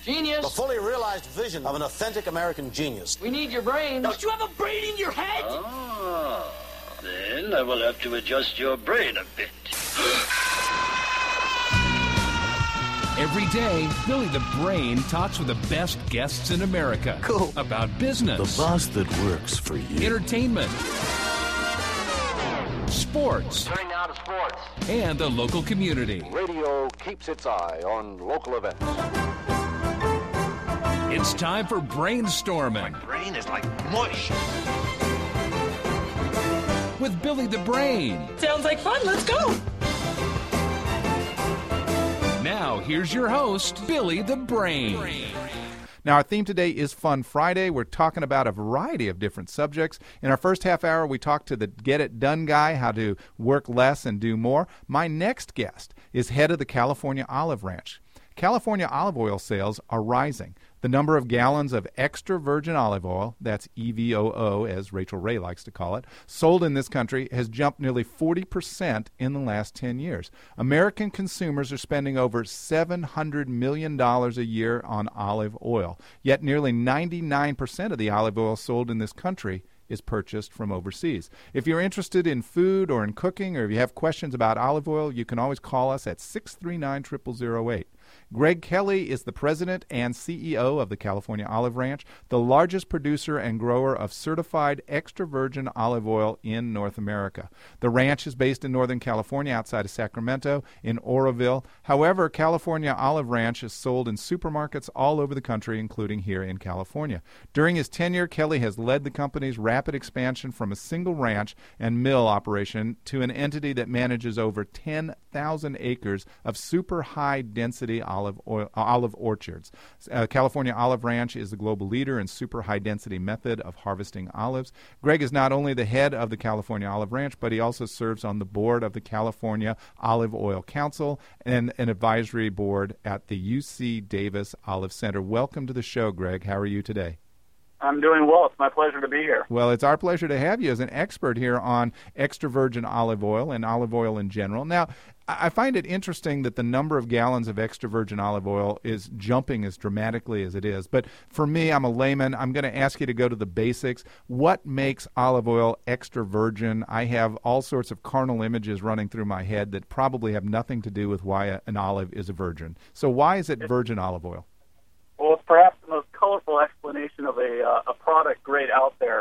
Genius. The fully realized vision of an authentic American genius. We need your brain. Don't you have a brain in your head? Ah, then I will have to adjust your brain a bit. Every day, Billy the Brain talks with the best guests in America. Cool. About business. The boss that works for you. Entertainment. Sports. Turning now to sports. And the local community. Radio keeps its eye on local events. It's time for brainstorming. My brain is like mush. With Billy the Brain. Sounds like fun. Let's go. Now, here's your host, Billy the Brain. Now, our theme today is Fun Friday. We're talking about a variety of different subjects. In our first half hour, we talked to the Get It Done guy, how to work less and do more. My next guest is head of the California Olive Ranch. California olive oil sales are rising. The number of gallons of extra virgin olive oil, that's EVOO as Rachel Ray likes to call it, sold in this country has jumped nearly 40% in the last 10 years. American consumers are spending over $700 million a year on olive oil, yet nearly 99% of the olive oil sold in this country is purchased from overseas. If you're interested in food or in cooking, or if you have questions about olive oil, you can always call us at 639-0008. Greg Kelly is the president and CEO of the California Olive Ranch, the largest producer and grower of certified extra virgin olive oil in North America. The ranch is based in Northern California outside of Sacramento in Oroville. However, California Olive Ranch is sold in supermarkets all over the country, including here in California. During his tenure, Kelly has led the company's rapid expansion from a single ranch and mill operation to an entity that manages over 10,000 acres of super high-density olive orchards. California Olive Ranch is the global leader in super high-density method of harvesting olives. Greg is not only the head of the California Olive Ranch, but he also serves on the board of the California Olive Oil Council and an advisory board at the UC Davis Olive Center. Welcome to the show, Greg. How are you today? I'm doing well. It's my pleasure to be here. Well, it's our pleasure to have you as an expert here on extra virgin olive oil and olive oil in general. Now, I find it interesting that the number of gallons of extra virgin olive oil is jumping as dramatically as it is. But for me, I'm a layman. I'm going to ask you to go to the basics. What makes olive oil extra virgin? I have all sorts of carnal images running through my head that probably have nothing to do with why an olive is a virgin. So why is it virgin olive oil? Well, it's perhaps the most colorful explanation of a product grade out there.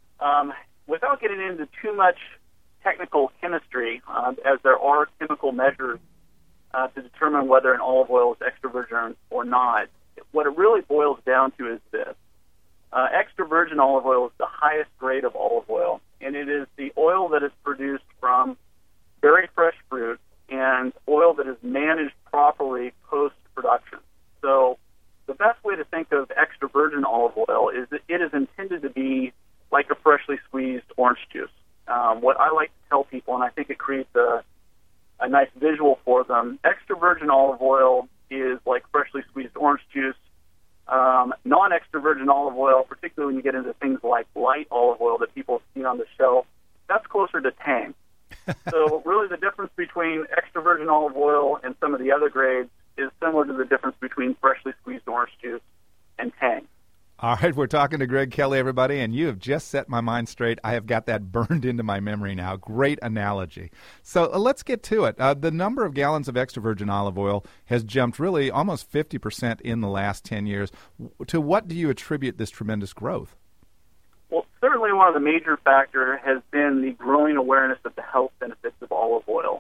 Without getting into too much technical chemistry, as there are chemical measures to determine whether an olive oil is extra virgin or not, what it really boils down to is this. Extra virgin olive oil is the highest grade of olive oil, and it is the oil that is produced from very fresh fruit and oil that is managed properly post-production. So the best way to think of extra virgin olive oil is that it is intended to be like a freshly squeezed orange juice. What I like to tell people, and I think it creates a nice visual for them, extra virgin olive oil is like freshly squeezed orange juice. Non-extra virgin olive oil, particularly when you get into things like light olive oil that people see on the shelf, that's closer to Tang. So really the difference between extra virgin olive oil and some of the other grades is similar to the difference between freshly squeezed orange juice and Tang. All right, we're talking to Greg Kelly, everybody, and you have just set my mind straight. I have got that burned into my memory now. Great analogy. So let's get to it. The number of gallons of extra virgin olive oil has jumped really almost 50% in the last 10 years. To what do you attribute this tremendous growth? Well, certainly one of the major factors has been the growing awareness of the health benefits of olive oil.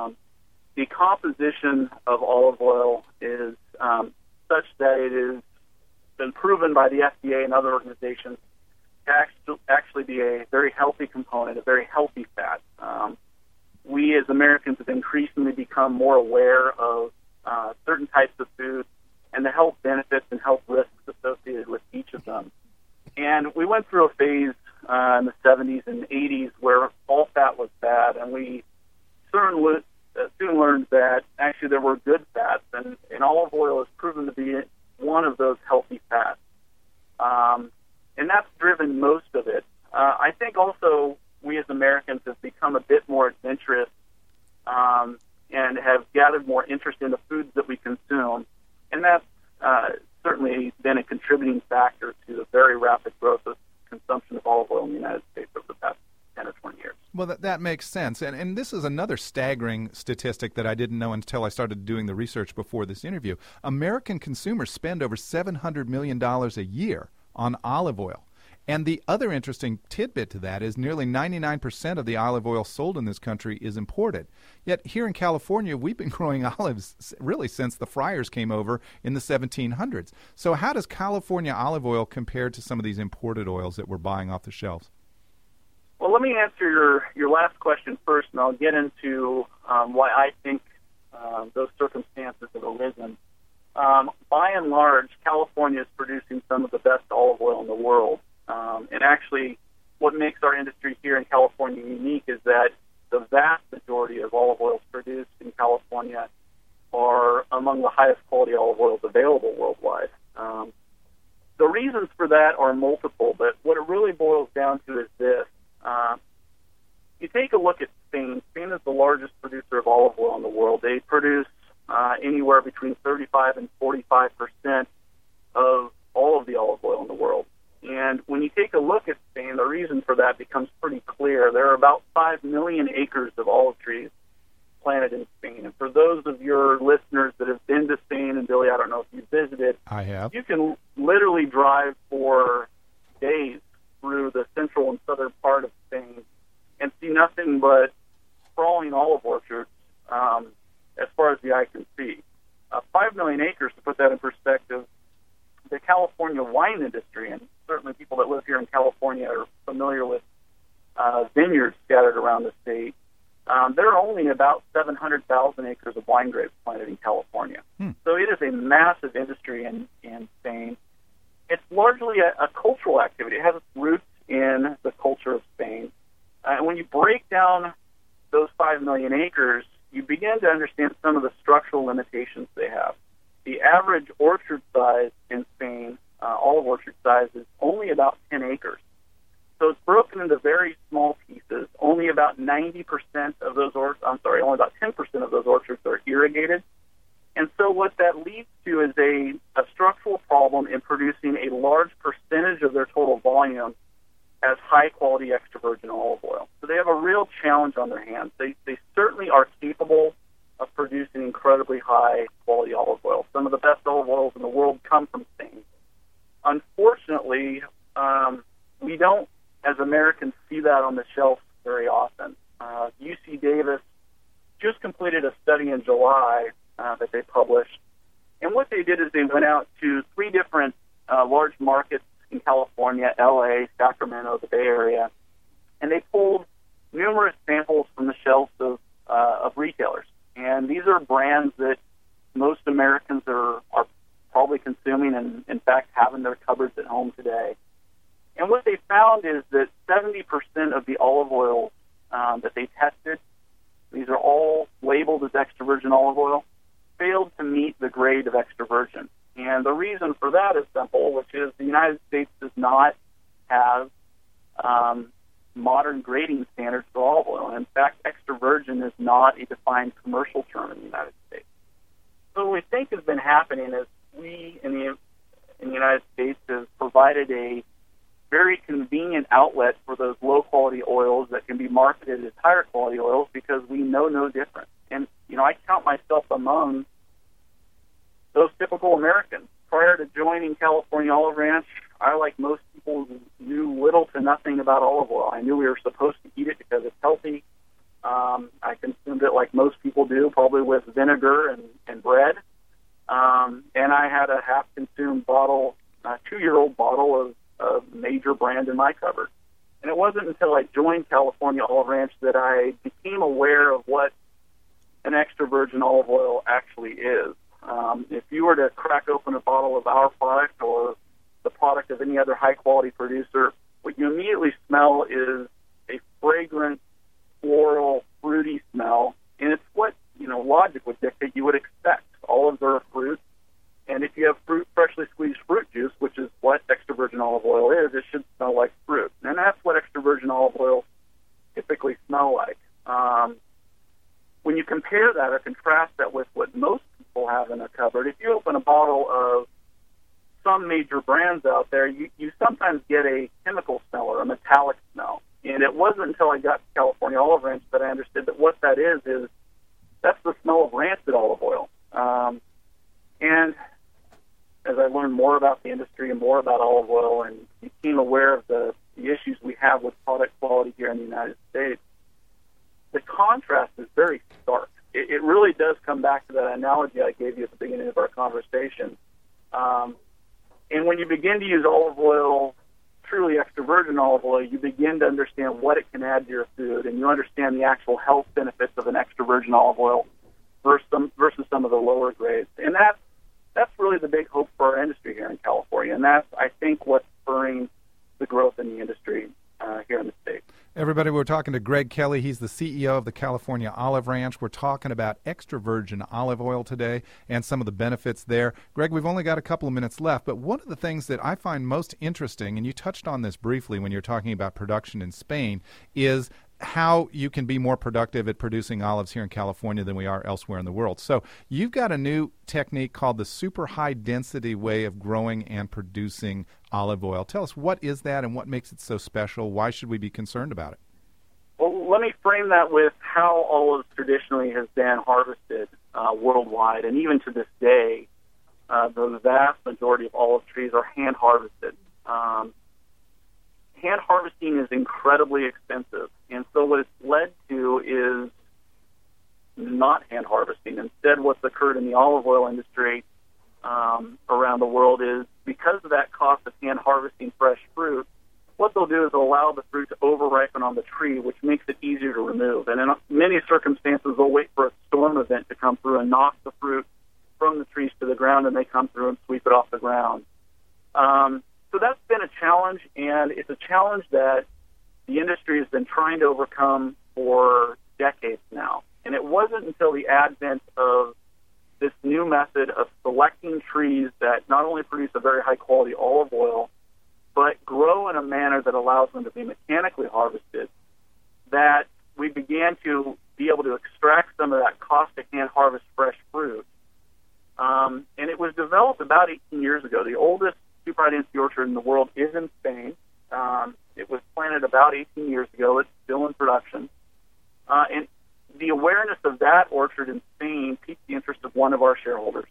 The composition of olive oil is such that it has been proven by the FDA and other organizations to actually be a very healthy component, a very healthy fat. We as Americans have increasingly become more aware of certain types of food and the health benefits and health risks associated with each of them. And we went through a phase in the 70s and 80s where all fat was bad, and we soon learned that actually there were good fats, and olive oil is proven to be one of those healthy fats. And that's driven most of it. I think also we as Americans have become a bit more adventurous and have gathered more interest in the foods that we consume. And that's certainly been a contributing factor to the very rapid growth of consumption of olive oil in the United States over the past 10 or 20 years. Well, that makes sense. And this is another staggering statistic that I didn't know until I started doing the research before this interview. American consumers spend over $700 million a year on olive oil. And the other interesting tidbit to that is nearly 99% of the olive oil sold in this country is imported. Yet here in California, we've been growing olives really since the Friars came over in the 1700s. So how does California olive oil compare to some of these imported oils that we're buying off the shelves? Well, let me answer your last question first, and I'll get into why I think those circumstances have arisen. By and large, California is producing some of the best olive oil in the world. And actually, what makes our industry here in California unique is that the vast majority of olive oils produced in California are among the highest quality olive oils available worldwide. The reasons for that are multiple, but what it really boils down to is this. You take a look at Spain. Spain is the largest producer of olive oil in the world. They produce anywhere between 35 and 45% of all of the olive oil in the world. And when you take a look at Spain, the reason for that becomes pretty clear. There are about 5 million acres of olive trees planted in Spain. And for those of your listeners that have been to Spain, and Billy, I don't know if you've visited, I have. You can literally drive for days through the central and southern part of Spain and see nothing but sprawling olive orchards as far as the eye can see. 5 million acres, to put that in perspective, the California wine industry, and certainly people that live here in California are familiar with vineyards scattered around the state. There are only about 700,000 acres of wine grapes planted in California. So it is a massive industry in Spain. It's largely a cultural activity. It has its roots in the culture of Spain. And when you break down those 5 million acres, you begin to understand some of the structural limitations they have. The average orchard size in Spain, olive orchard size, is only about 10 acres. So it's broken into very small pieces. Only about 90% of those only about 10% of those orchards are irrigated. And so what that leads to is a structural problem in producing a large percentage of their total volume as high-quality extra virgin olive oil. So they have a real challenge on their hands. They certainly are capable of producing incredibly high-quality olive oil. Some of the best olive oils in the world come from Spain. Unfortunately, we don't, as Americans, see that on the shelf very often. UC Davis just completed a study in July that they published. And what they did is they went out to 3 different large markets in California, L.A., Sacramento, the Bay Area, and they pulled numerous samples from the shelves of retailers. And these are brands that most Americans are probably consuming and, in fact, have in their cupboards at home today. And what they found is that 70% of the olive oils that they tested, these are all labeled as extra virgin olive oil, failed to meet the grade of extra virgin. And the reason for that is simple, which is the United States does not have modern grading standards for olive oil. And in fact, extra virgin is not a defined commercial term in the United States. So what we think has been happening is we in the United States have provided a very convenient outlet for those low-quality oils that can be marketed as higher-quality oils because we know no different. And, I count myself among those typical Americans. Prior to joining California Olive Ranch, I, like most people, knew little to nothing about olive oil. I knew we were supposed to eat it because it's healthy. I consumed it like most people do, probably with vinegar and bread. And I had a half-consumed bottle, 2-year-old bottle of major brand in my cupboard. And it wasn't until I joined California Olive Ranch that I became aware of what an extra virgin olive oil actually is. If you were to crack open a bottle of our product or the product of any other high-quality producer, what you immediately smell is a fragrant, floral, fruity smell, and it's what, logic would dictate you would expect. Olives are a fruit, and if you have freshly squeezed fruit juice, which is what extra virgin olive oil is, it should smell like fruit. And that's what extra virgin olive oil typically smell like. When you compare that or contrast that with what most people have in their cupboard, if you open a bottle of some major brands out there, you sometimes get a chemical smell or a metallic smell. And it wasn't until I got to California Olive Ranch that I understood that what that is that's the smell of rancid olive oil. And as I learned more about the industry and more about olive oil and became aware of the issues we have with product quality here in the United States, the contrast is very stark. It really does come back to that analogy I gave you at the beginning of our conversation. And when you begin to use olive oil, truly extra virgin olive oil, you begin to understand what it can add to your food, and you understand the actual health benefits of an extra virgin olive oil versus some of the lower grades. And that's really the big hope for our industry here in California, and that's, I think, what's spurring the growth in the industry here in the state. Everybody, we're talking to Greg Kelly. He's the CEO of the California Olive Ranch. We're talking about extra virgin olive oil today and some of the benefits there. Greg, we've only got a couple of minutes left, but one of the things that I find most interesting, and you touched on this briefly when you're talking about production in Spain, is how you can be more productive at producing olives here in California than we are elsewhere in the world. So you've got a new technique called the super high density way of growing and producing olive oil. Tell us, what is that and what makes it so special? Why should we be concerned about it? Well, let me frame that with how olives traditionally has been harvested worldwide, and even to this day, the vast majority of olive trees are hand harvested. Hand harvesting is incredibly expensive, and so what it's led to is not hand harvesting. Instead, what's occurred in the olive oil industry around the world is, because of that cost of hand harvesting fresh fruit, what they'll do is they'll allow the fruit to over-ripen on the tree, which makes it easier to remove. And in many circumstances, they'll wait for a storm event to come through and knock the fruit from the trees to the ground, and they come through and sweep it off the ground. So that's been a challenge, and it's a challenge that the industry has been trying to overcome for decades now. And it wasn't until the advent of this new method of selecting trees that not only produce a very high-quality olive oil, but grow in a manner that allows them to be mechanically harvested, that we began to be able to extract some of that cost to hand harvest fresh fruit. And it was developed about 18 years ago. The oldest super high density orchard in the world is in Spain. It was planted about 18 years ago. It's still in production. And the awareness of that orchard in Spain piqued the interest of one of our shareholders,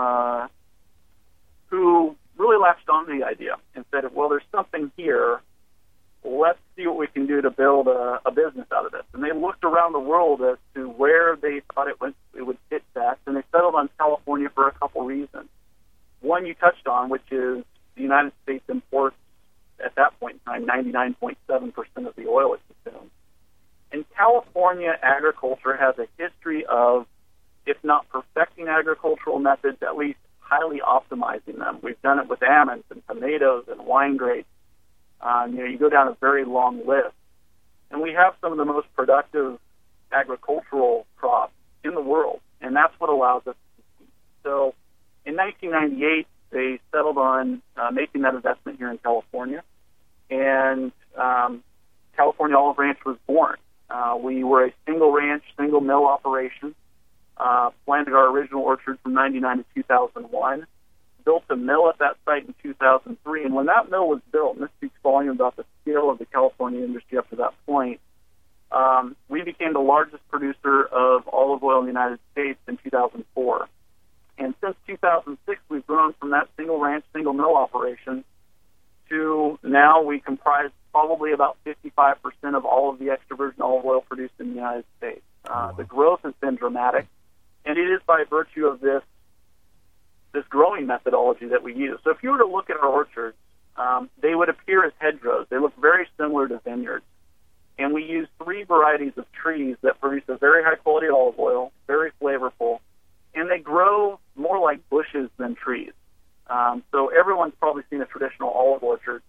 who really latched on to the idea and said, well, there's something here. Let's see what we can do to build a business out of this. And they looked around the world as to where they thought it would fit best, and they settled on California for a couple reasons. One you touched on, which is the United States imports, at that point in time, 99.7% of the oil it consumes. And California agriculture has a history of, if not perfecting agricultural methods, at least highly optimizing them. We've done it with almonds and tomatoes and wine grapes. You go down a very long list. And we have some of the most productive agricultural crops in the world, and that's what allows us to compete. So in 1998, they settled on making that investment here in California, and California Olive Ranch was born. We were a single ranch, single mill operation, planted our original orchard from 1999 to 2001, built a mill at that site in 2003, and when that mill was built, and this speaks volume about the scale of the California industry up to that point, we became the largest producer of olive oil in the United States in 2004. And since 2006, we've grown from that single ranch, single mill operation to now we comprise probably about 55% of all of the extra virgin olive oil produced in the United States. The growth has been dramatic, and it is by virtue of this growing methodology that we use. So if you were to look at our orchards, they would appear as hedgerows. They look very similar to vineyards. And we use 3 varieties of trees that produce a very high-quality olive oil, very flavorful, and they grow more like bushes than trees. So everyone's probably seen a traditional olive orchard.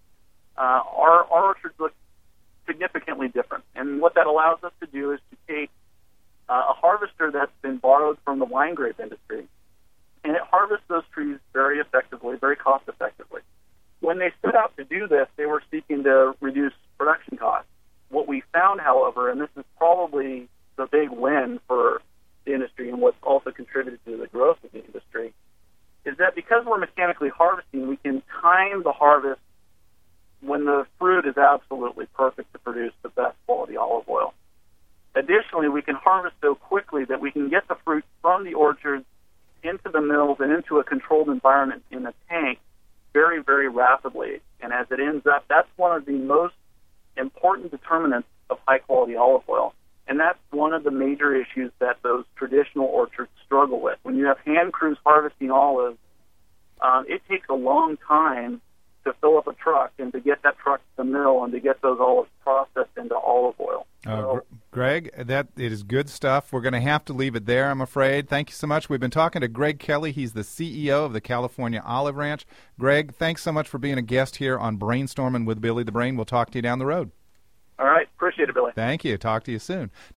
Our orchards look significantly different. And what that allows us to do is to take a harvester that's been borrowed from the wine grape industry, and it harvests those trees very effectively, very cost-effectively. When they set out to do this, they were seeking to reduce production costs. What we found, however, and this is probably the big win for the industry and what's also contributed to the growth of the industry, is that because we're mechanically dynamically harvesting, we can time the harvest when the fruit is absolutely perfect to produce the best quality olive oil. Additionally, we can harvest so quickly that we can get the fruit from the orchards into the mills and into a controlled environment in the tank very, very rapidly. And as it ends up, that's one of the most important determinants of high-quality olive oil. And that's one of the major issues that those traditional orchards struggle with. When you have hand crews harvesting olives, it takes a long time to fill up a truck and to get that truck to the mill and to get those olives processed into olive oil. Greg, it is good stuff. We're going to have to leave it there, I'm afraid. Thank you so much. We've been talking to Greg Kelly. He's the CEO of the California Olive Ranch. Greg, thanks so much for being a guest here on Brainstorming with Billy the Brain. We'll talk to you down the road. All right. Appreciate it, Billy. Thank you. Talk to you soon.